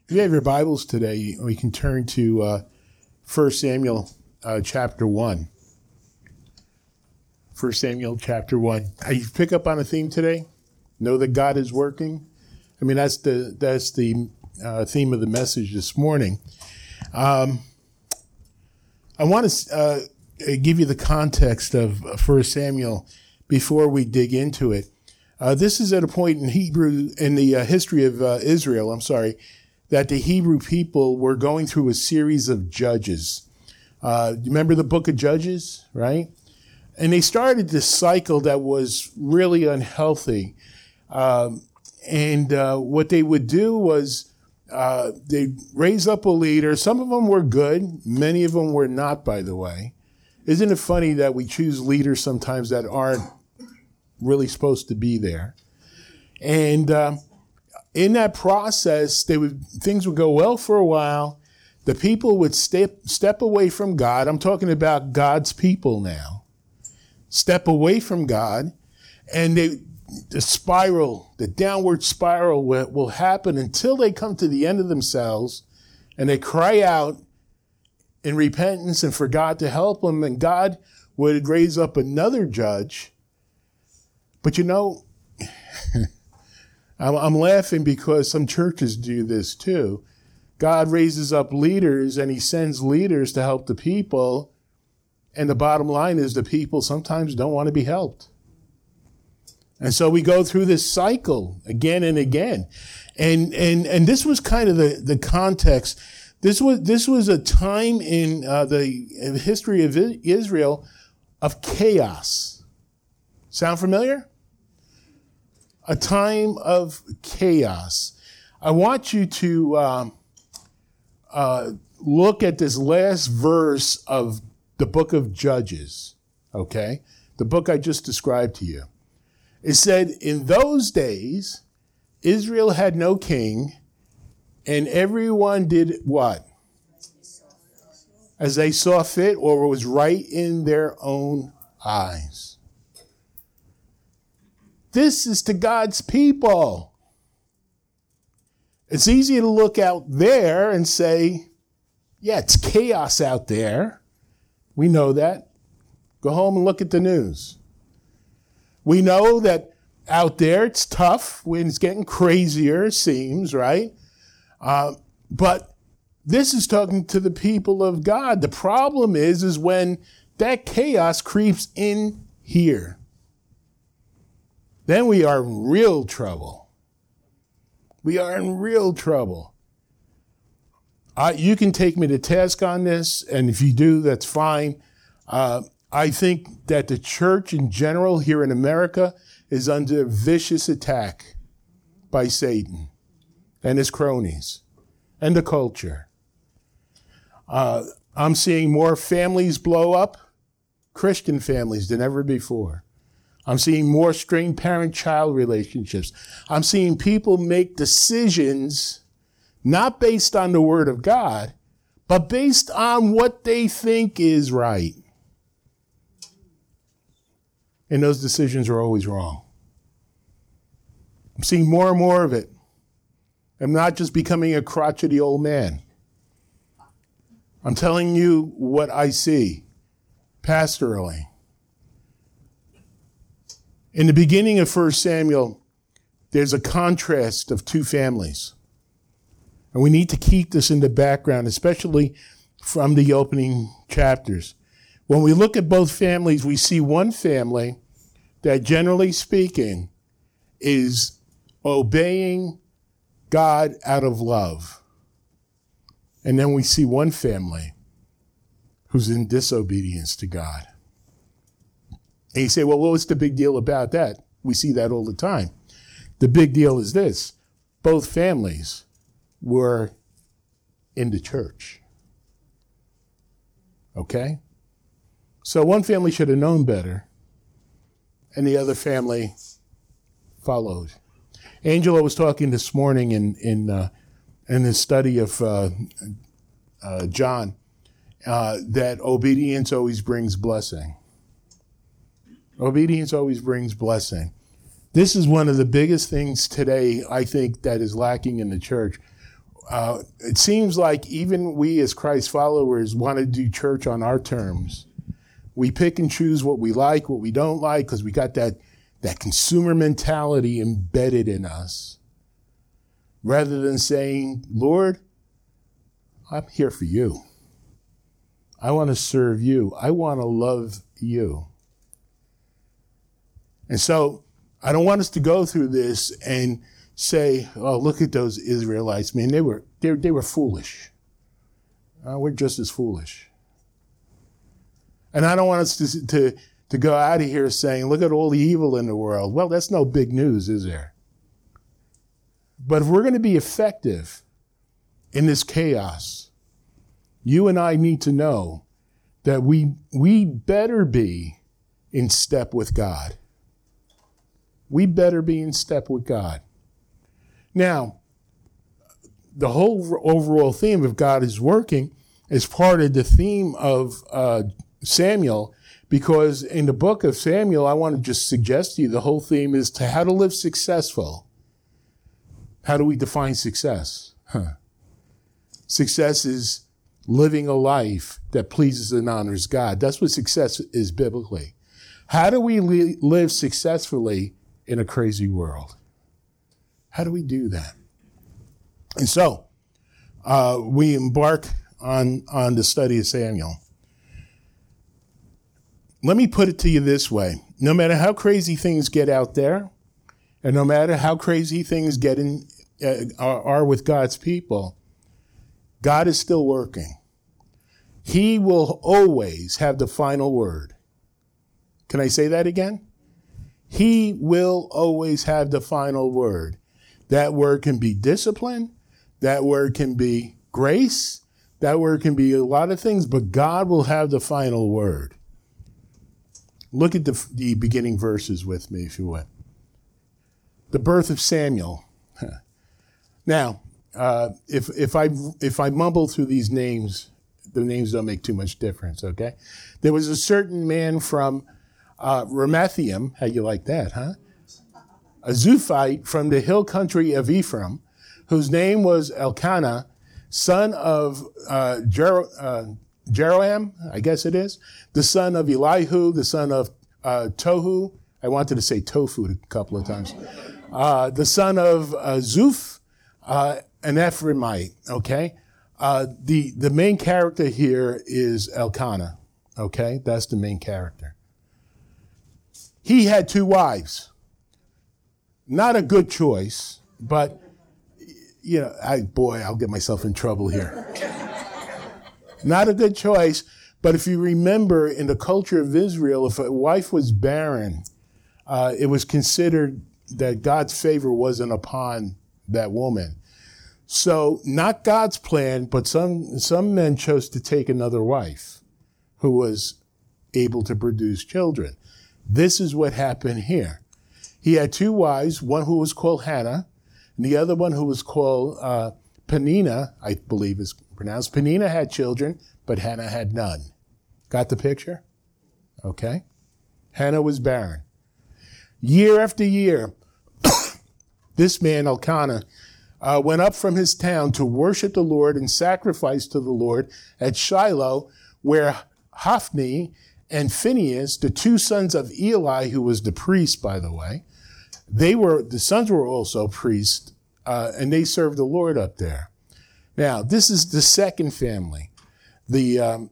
If you have your Bibles today, we can turn to 1 Samuel chapter 1. 1 Samuel chapter 1. You pick up on a theme today? Know that God is working? I mean, that's the theme of the message this morning. I want to give you the context of 1 Samuel before we dig into it. This is at a point in the history of Israel, that the Hebrew people were going through a series of judges. You remember the book of Judges, right? And they started this cycle that was really unhealthy. And what they would do was they'd raise up a leader. Some of them were good. Many of them were not, by the way. Isn't it funny that we choose leaders sometimes that aren't really supposed to be there? And in that process, things would go well for a while. The people would step away from God. I'm talking about God's people now. Step away from God, and the downward spiral will happen until they come to the end of themselves, and they cry out in repentance and for God to help them, and God would raise up another judge. But I'm laughing because some churches do this too. God raises up leaders and he sends leaders to help the people. And the bottom line is the people sometimes don't want to be helped. And so we go through this cycle again and again. And this was kind of the context. This was a time in the history of Israel of chaos. Sound familiar? A time of chaos. I want you to look at this last verse of the book of Judges, okay? The book I just described to you. It said, in those days, Israel had no king, and everyone did what? As they saw fit, or was right in their own eyes. This is to God's people. It's easy to look out there and say, yeah, it's chaos out there. We know that. Go home and look at the news. We know that out there it's tough when it's getting crazier, it seems, right? But this is talking to the people of God. The problem is when that chaos creeps in here. Then we are in real trouble. We are in real trouble. You can take me to task on this, and if you do, that's fine. I think that the church in general here in America is under vicious attack by Satan and his cronies and the culture. I'm seeing more families blow up, Christian families, than ever before. I'm seeing more strained parent-child relationships. I'm seeing people make decisions not based on the Word of God, but based on what they think is right. And those decisions are always wrong. I'm seeing more and more of it. I'm not just becoming a crotchety old man. I'm telling you what I see pastorally. In the beginning of 1 Samuel, there's a contrast of two families. And we need to keep this in the background, especially from the opening chapters. When we look at both families, we see one family that, generally speaking, is obeying God out of love. And then we see one family who's in disobedience to God. And you say, well, what's the big deal about that? We see that all the time. The big deal is this. Both families were in the church. Okay? So one family should have known better, and the other family followed. Angela was talking this morning in the study of John that obedience always brings blessing. Obedience always brings blessing. This is one of the biggest things today, I think, that is lacking in the church. it seems like even we as Christ followers want to do church on our terms. We pick and choose what we like, what we don't like, because we got that consumer mentality embedded in us. Rather than saying, Lord, I'm here for you. I want to serve you. I want to love you. And so I don't want us to go through this and say, oh, look at those Israelites. Man, they were foolish. We're just as foolish. And I don't want us to go out of here saying, look at all the evil in the world. Well, that's no big news, is there? But if we're going to be effective in this chaos, you and I need to know that we better be in step with God. We better be in step with God. Now, the whole overall theme of God is working is part of the theme of Samuel, because in the book of Samuel, I want to just suggest to you the whole theme is to how to live successful. How do we define success? Success is living a life that pleases and honors God. That's what success is biblically. How do we live successfully in a crazy world? How do we do that? And so we embark on the study of Samuel. Let me put it to you this way. No matter how crazy things get out there, and no matter how crazy things are with God's people, God is still working. He will always have the final word. Can I say that again? He will always have the final word. That word can be discipline. That word can be grace. That word can be a lot of things, but God will have the final word. Look at the beginning verses with me, if you would. The birth of Samuel. Now, if I mumble through these names, the names don't make too much difference, okay? There was a certain man from Ramathaim, how you like that, huh? A Zuphite from the hill country of Ephraim, whose name was Elkanah, son of Jeroham, I guess it is, the son of Elihu, the son of Tohu. I wanted to say tofu a couple of times. The son of Zuph, an Ephraimite, okay? The main character here is Elkanah, okay? That's the main character. He had 2 wives. Not a good choice, but, you know, I'll get myself in trouble here. Not a good choice, but if you remember in the culture of Israel, if a wife was barren, it was considered that God's favor wasn't upon that woman. So not God's plan, but some men chose to take another wife who was able to produce children. This is what happened here. He had 2 wives, one who was called Hannah, and the other one who was called Peninnah, I believe is pronounced. Peninnah had children, but Hannah had none. Got the picture? Okay. Hannah was barren. Year after year, this man, Elkanah, went up from his town to worship the Lord and sacrifice to the Lord at Shiloh, where Hophni and Phinehas, the 2 sons of Eli, who was the priest, by the way, the sons were also priests, and they served the Lord up there. Now, this is the second family. The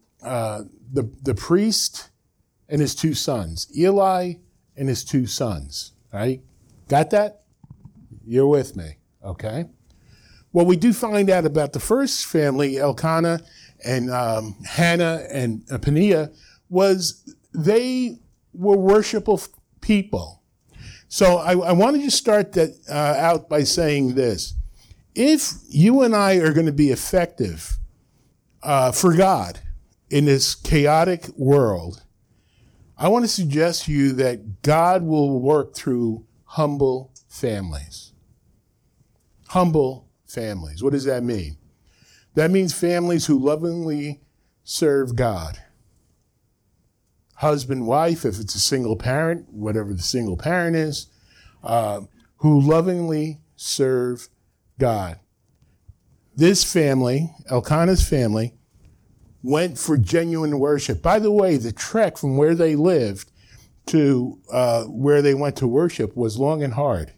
priest and his 2 sons, Eli and his 2 sons, right? Got that? You're with me, okay? What we do find out about the first family, Elkanah and Hannah and Peninnah, was they were worshipful people. So I want to just start that out by saying this. If you and I are going to be effective for God in this chaotic world, I want to suggest to you that God will work through humble families. Humble families. What does that mean? That means families who lovingly serve God. Husband, wife, if it's a single parent, whatever the single parent is, who lovingly serve God. this family, Elkanah's family, went for genuine worship. By the way, the trek from where they lived to where they went to worship was long and hard.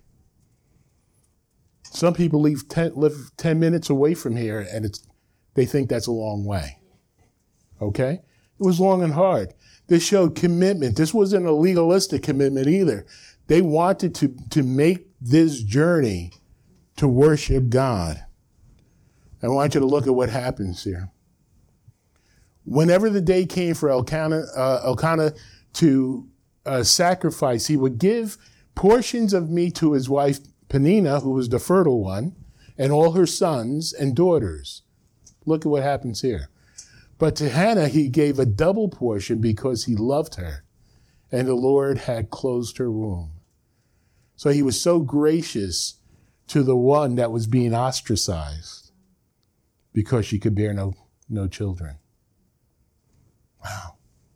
Some people live 10 minutes away from here, and they think that's a long way. Okay? It was long and hard. This showed commitment. This wasn't a legalistic commitment either. They wanted to make this journey to worship God. I want you to look at what happens here. Whenever the day came for Elkanah to sacrifice, he would give portions of meat to his wife Peninnah, who was the fertile one, and all her sons and daughters. Look at what happens here. But to Hannah he gave a double portion because he loved her, and the Lord had closed her womb. So he was so gracious to the one that was being ostracized because she could bear no children. Wow.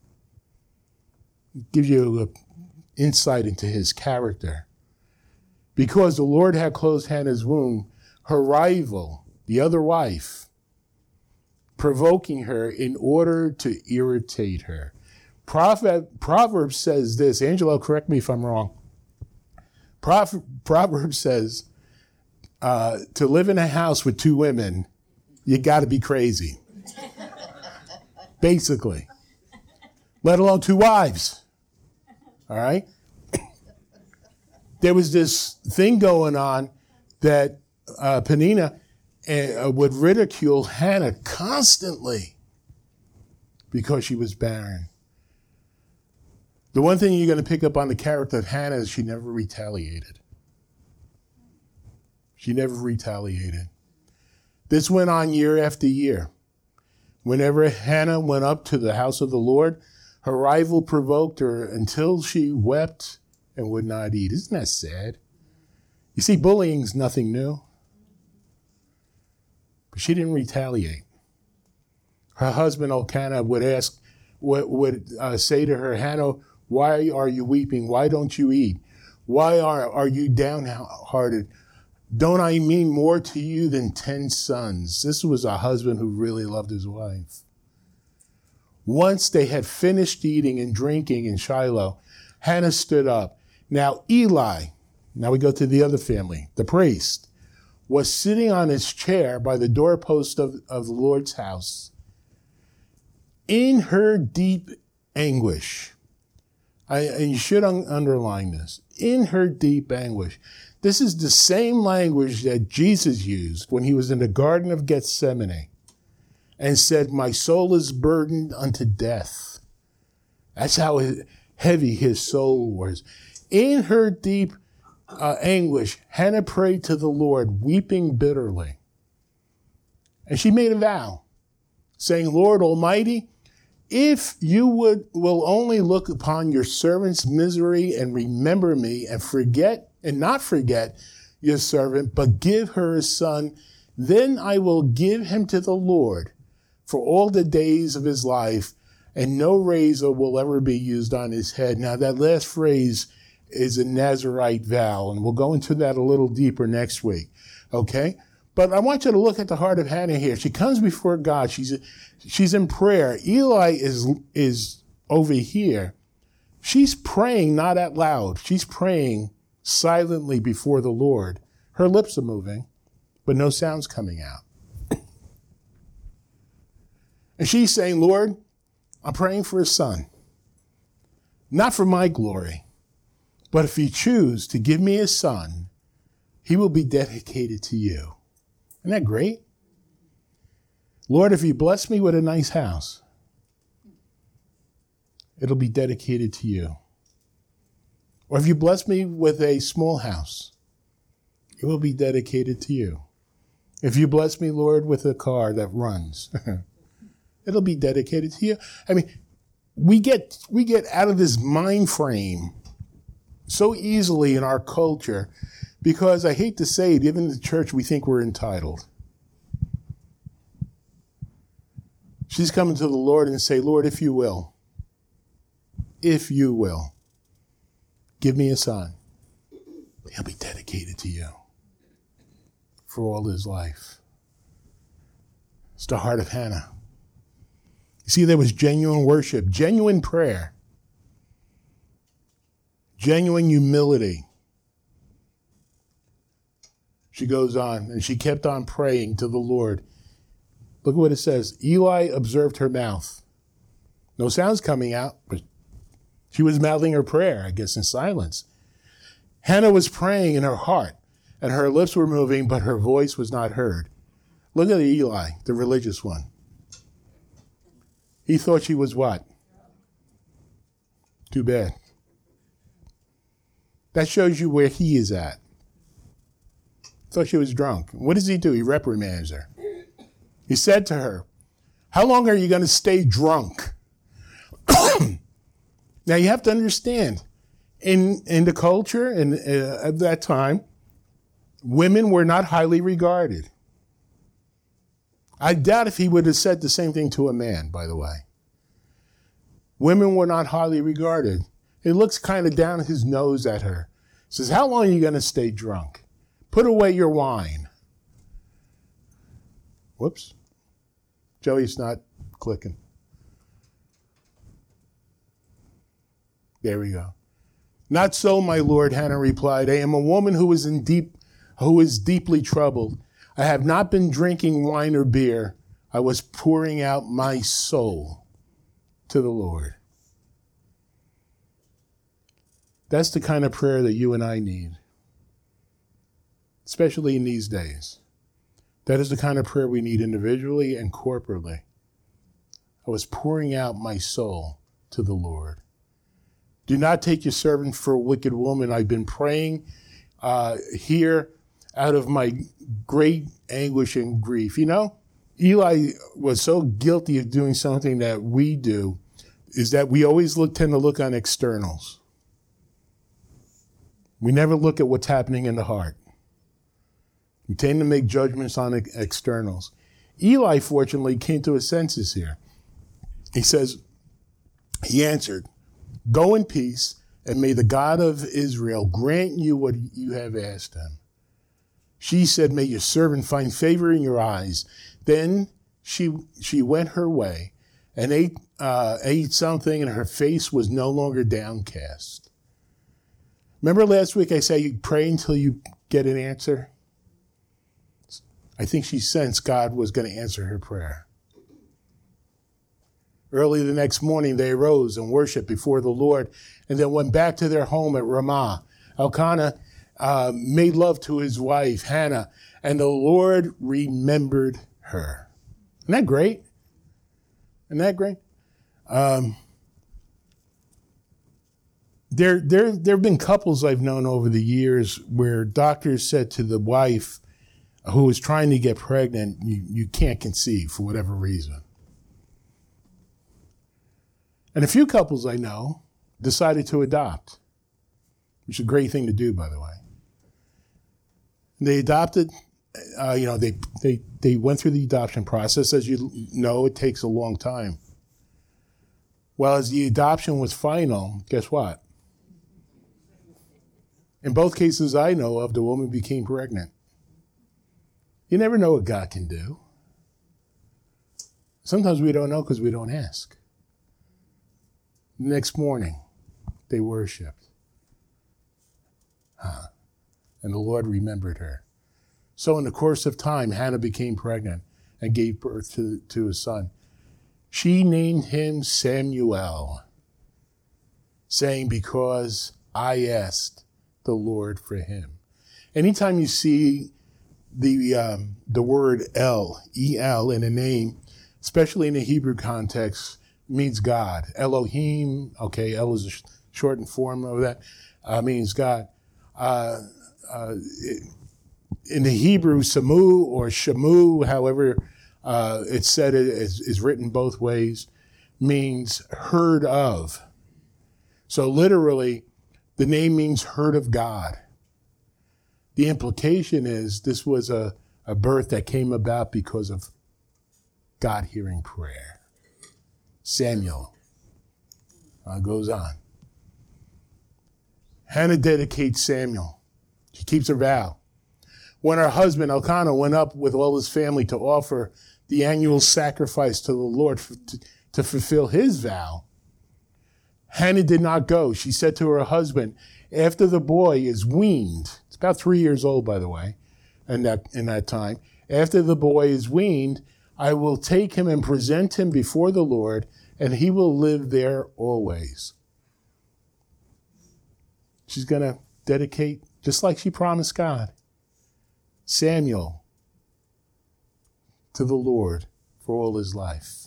It gives you an insight into his character. Because the Lord had closed Hannah's womb, her rival, the other wife, provoking her in order to irritate her. Proverbs says this. Angelo, correct me if I'm wrong. Proverbs says, to live in a house with two women, you got to be crazy. Basically. Let alone two wives. All right? There was this thing going on that Peninnah would ridicule Hannah constantly because she was barren. The one thing you're going to pick up on the character of Hannah is she never retaliated. She never retaliated. This went on year after year. Whenever Hannah went up to the house of the Lord, her rival provoked her until she wept and would not eat. Isn't that sad? You see, bullying's nothing new. But she didn't retaliate. Her husband, Elkanah, would say to her, Hannah, why are you weeping? Why don't you eat? Why are you downhearted? Don't I mean more to you than 10 sons? This was a husband who really loved his wife. Once they had finished eating and drinking in Shiloh, Hannah stood up. Now Eli, now we go to the other family, the priest, was sitting on his chair by the doorpost of the Lord's house. In her deep anguish, and you should underline this, in her deep anguish. This is the same language that Jesus used when he was in the Garden of Gethsemane and said, my soul is burdened unto death. That's how heavy his soul was. In her deep anguish, Hannah prayed to the Lord, weeping bitterly. And she made a vow, saying, Lord Almighty, if you will only look upon your servant's misery and remember me and not forget your servant, but give her a son, then I will give him to the Lord for all the days of his life, and no razor will ever be used on his head. Now that last phrase is a Nazirite vow, and we'll go into that a little deeper next week. Okay? But I want you to look at the heart of Hannah here. She comes before God. She's in prayer. Eli is over here. She's praying not out loud. She's praying silently before the Lord. Her lips are moving, but no sound's coming out. And she's saying, Lord, I'm praying for a son. Not for my glory, but if you choose to give me a son, he will be dedicated to you. Isn't that great? Lord, if you bless me with a nice house, it'll be dedicated to you. Or if you bless me with a small house, it will be dedicated to you. If you bless me, Lord, with a car that runs, it'll be dedicated to you. I mean, we get out of this mind frame so easily in our culture because I hate to say it, even in the church, we think we're entitled. She's coming to the Lord and say, Lord, if you will, give me a son. He'll be dedicated to you for all his life. It's the heart of Hannah. You see, there was genuine worship, genuine prayer, genuine humility. She goes on, and she kept on praying to the Lord. Look at what it says. Eli observed her mouth. No sounds coming out, but she was mouthing her prayer, I guess, in silence. Hannah was praying in her heart, and her lips were moving, but her voice was not heard. Look at Eli, the religious one. He thought she was what? Too bad. That shows you where he is at. Thought she was drunk. What does he do? He reprimands her. He said to her, how long are you going to stay drunk? Now you have to understand, in the culture and at that time, women were not highly regarded. I doubt if he would have said the same thing to a man, by the way. Women were not highly regarded. He looks kind of down his nose at her. He says, how long are you going to stay drunk? Put away your wine. Whoops. Joey's not clicking. There we go. Not so, my lord, Hannah replied. I am a woman who is deeply troubled. I have not been drinking wine or beer. I was pouring out my soul to the Lord. That's the kind of prayer that you and I need, especially in these days. That is the kind of prayer we need individually and corporately. I was pouring out my soul to the Lord. Do not take your servant for a wicked woman. I've been praying here out of my great anguish and grief. You know, Eli was so guilty of doing something that we do, is that we always tend to look on externals. We never look at what's happening in the heart. We tend to make judgments on externals. Eli, fortunately, came to his senses here. He answered, go in peace, and may the God of Israel grant you what you have asked him. She said, may your servant find favor in your eyes. Then she went her way and ate something, and her face was no longer downcast. Remember last week I said you pray until you get an answer? I think she sensed God was going to answer her prayer. Early the next morning, they arose and worshiped before the Lord and then went back to their home at Ramah. Elkanah made love to his wife, Hannah, and the Lord remembered her. Isn't that great? Isn't that great? There have been couples I've known over the years where doctors said to the wife who was trying to get pregnant, you can't conceive for whatever reason. And a few couples I know decided to adopt, which is a great thing to do, by the way. They adopted, they went through the adoption process. As you know, it takes a long time. Well, as the adoption was final, guess what? In both cases I know of, the woman became pregnant. You never know what God can do. Sometimes we don't know because we don't ask. Next morning, they worshiped. And the Lord remembered her. So in the course of time, Hannah became pregnant and gave birth to a son. She named him Samuel, saying, because I asked the Lord for him. Anytime you see the word El in a name, especially in the Hebrew context, means God. Elohim, okay, El is a shortened form of that, means God. In the Hebrew, Samu or Shamu, however it's said, it is written both ways, means heard of. So literally, the name means heard of God. The implication is this was a birth that came about because of God hearing prayer. Samuel goes on. Hannah dedicates Samuel. She keeps her vow. When her husband Elkanah went up with all his family to offer the annual sacrifice to the Lord to fulfill his vow. Hannah did not go. She said to her husband, after the boy is weaned, it's about 3 years old, by the way, in that time, after the boy is weaned, I will take him and present him before the Lord, and he will live there always. She's going to dedicate, just like she promised God, Samuel to the Lord for all his life.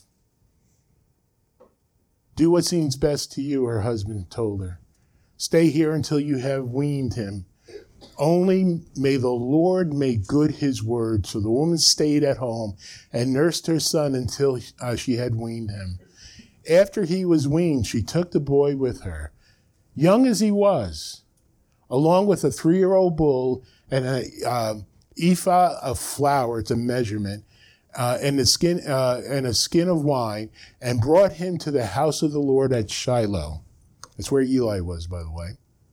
Do what seems best to you, her husband told her. Stay here until you have weaned him. Only may the Lord make good his word. So the woman stayed at home and nursed her son until she had weaned him. After he was weaned, she took the boy with her, young as he was, along with a 3-year-old bull and an ephah of flour, it's a measurement, and a skin of wine, and brought him to the house of the Lord at Shiloh. That's where Eli was, by the way.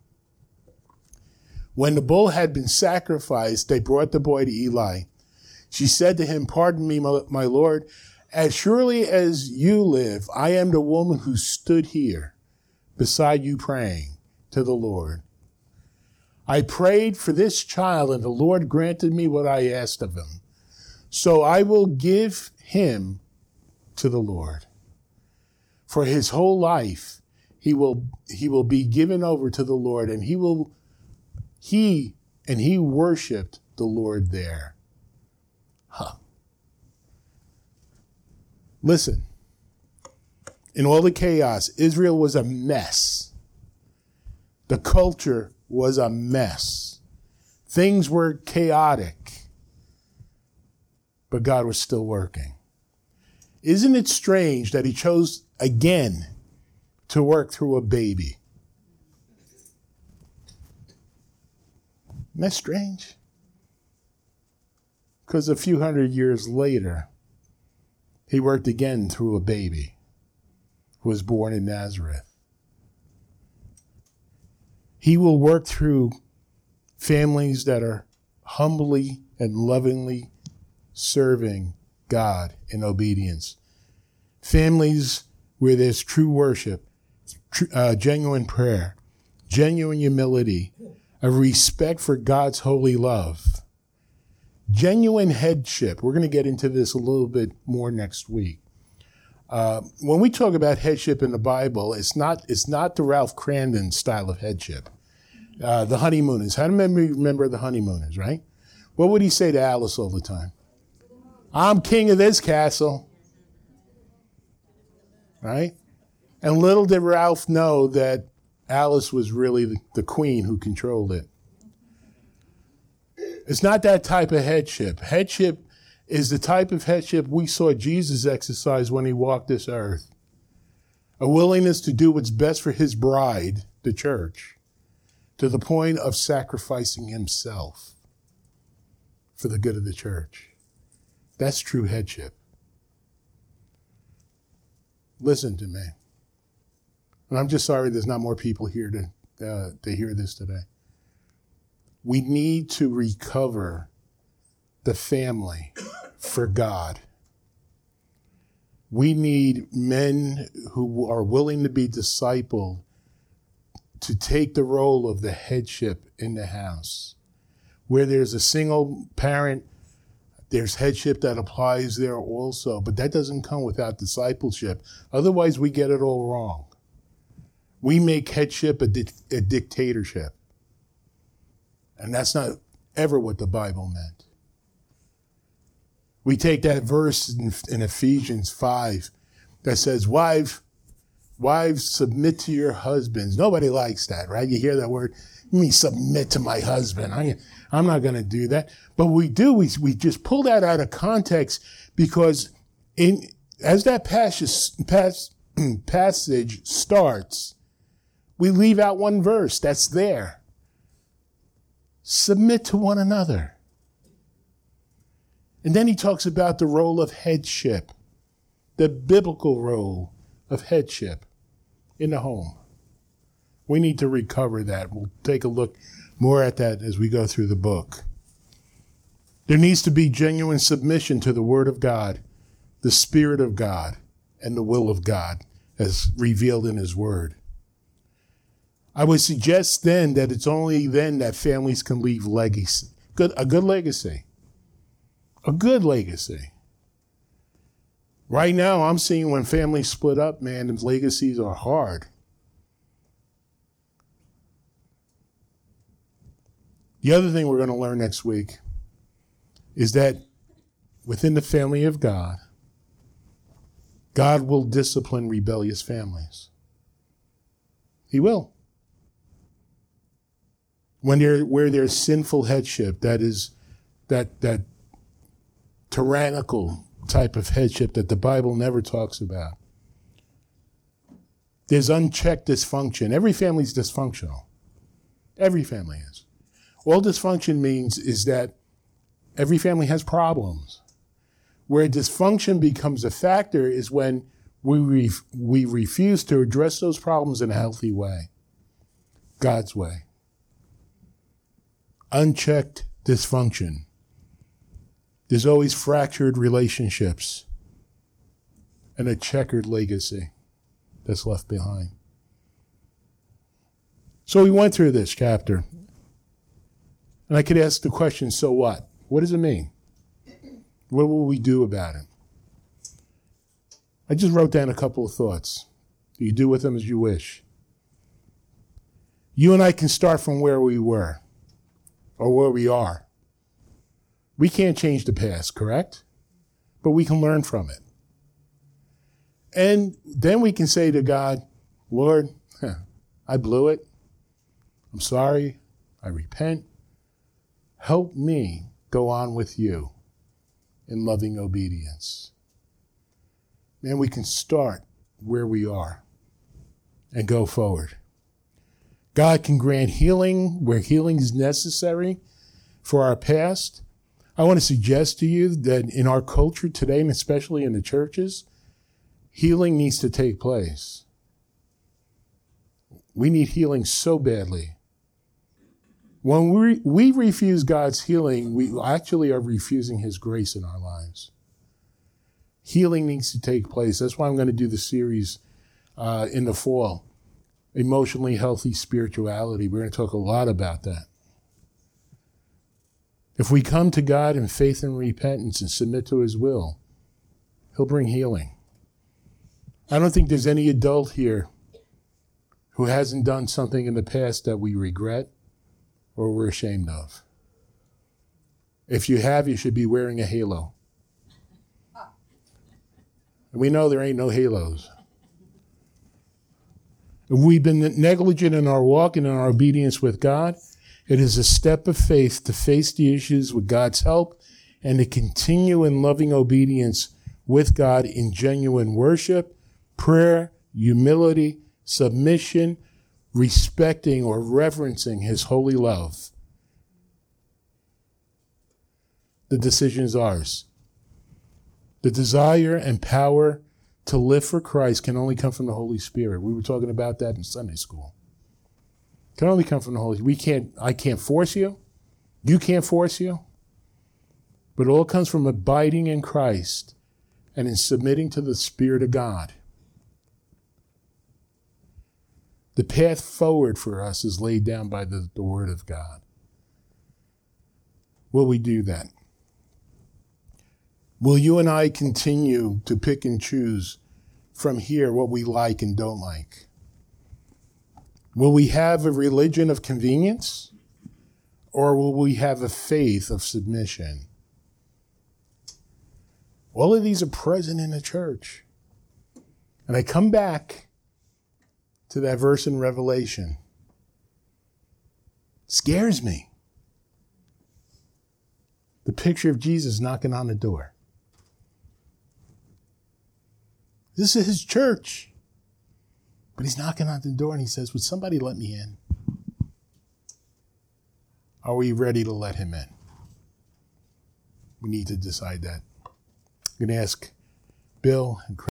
When the bull had been sacrificed, they brought the boy to Eli. She said to him, pardon me, my Lord, as surely as you live, I am the woman who stood here beside you praying to the Lord. I prayed for this child, and the Lord granted me what I asked of him. So I will give him to the Lord. For his whole life, he will be given over to the Lord, and he worshiped the Lord there. Listen, in all the chaos, Israel was a mess. The culture was a mess. Things were chaotic, but God was still working. Isn't it strange that he chose again to work through a baby? Isn't that strange? Because a few hundred years later, he worked again through a baby who was born in Nazareth. He will work through families that are humbly and lovingly serving God in obedience. Families where there's true worship, genuine prayer, genuine humility, a respect for God's holy love, genuine headship. We're going to get into this a little bit more next week. When we talk about headship in the Bible, it's not the Ralph Crandon style of headship. The honeymooners. How many remember the honeymooners, right? What would he say to Alice all the time? I'm king of this castle. Right? And little did Ralph know that Alice was really the queen who controlled it. It's not that type of headship. Headship is the type of headship we saw Jesus exercise when he walked this earth. A willingness to do what's best for his bride, the church, to the point of sacrificing himself for the good of the church. That's true headship. Listen to me. And I'm just sorry there's not more people here to hear this today. We need to recover the family for God. We need men who are willing to be discipled to take the role of the headship in the house. Where there's a single parent, there's headship that applies there also, but that doesn't come without discipleship. Otherwise, we get it all wrong. We make headship a dictatorship. And that's not ever what the Bible meant. We take that verse in Ephesians 5 that says, wives, submit to your husbands. Nobody likes that, right? You hear that word, me submit to my husband. I'm not going to do that. But we do. We just pull that out of context because as that passage starts, we leave out one verse that's there. Submit to one another. And then he talks about the role of headship, the biblical role of headship in the home. We need to recover that. We'll take a look more at that as we go through the book. There needs to be genuine submission to the Word of God. the Spirit of God and the will of God as revealed in his word. I would suggest then that it's only then that families can leave legacy, a good legacy. A good legacy. Right now, I'm seeing when families split up, man, the legacies are hard. The other thing we're going to learn next week is that within the family of God, God will discipline rebellious families. He will. Where there's sinful headship, that is that tyrannical type of headship that the Bible never talks about. There's unchecked dysfunction. Every family's dysfunctional. Every family is. All dysfunction means is that every family has problems. Where dysfunction becomes a factor is when we refuse to address those problems in a healthy way. God's way. Unchecked dysfunction. There's always fractured relationships and a checkered legacy that's left behind. So we went through this chapter. And I could ask the question, so what? What does it mean? What will we do about it? I just wrote down a couple of thoughts. You do with them as you wish. You and I can start from where we were or where we are. We can't change the past, correct? But we can learn from it. And then we can say to God, Lord, I blew it. I'm sorry. I repent. Help me go on with you in loving obedience. Man, we can start where we are and go forward. God can grant healing where healing is necessary for our past. I want to suggest to you that in our culture today, and especially in the churches, healing needs to take place. We need healing so badly. When we refuse God's healing, we actually are refusing his grace in our lives. Healing needs to take place. That's why I'm going to do the series in the fall, Emotionally Healthy Spirituality. We're going to talk a lot about that. If we come to God in faith and repentance and submit to his will, he'll bring healing. I don't think there's any adult here who hasn't done something in the past that we regret or we're ashamed of. If you have, you should be wearing a halo. And we know there ain't no halos. If we've been negligent in our walk and in our obedience with God, it is a step of faith to face the issues with God's help and to continue in loving obedience with God in genuine worship, prayer, humility, submission, respecting or reverencing his holy love. The decision is ours. The desire and power to live for Christ can only come from the Holy Spirit. We were talking about that in Sunday school. It can only come from the Holy Spirit. I can't force you. You can't force you. But it all comes from abiding in Christ and in submitting to the Spirit of God. The path forward for us is laid down by the Word of God. Will we do that? Will you and I continue to pick and choose from here what we like and don't like? Will we have a religion of convenience, or will we have a faith of submission? All of these are present in the church. And I come back to that verse in Revelation. It scares me. The picture of Jesus knocking on the door. This is his church. But he's knocking on the door and he says, would somebody let me in? Are we ready to let him in? We need to decide that. I'm going to ask Bill and Chris.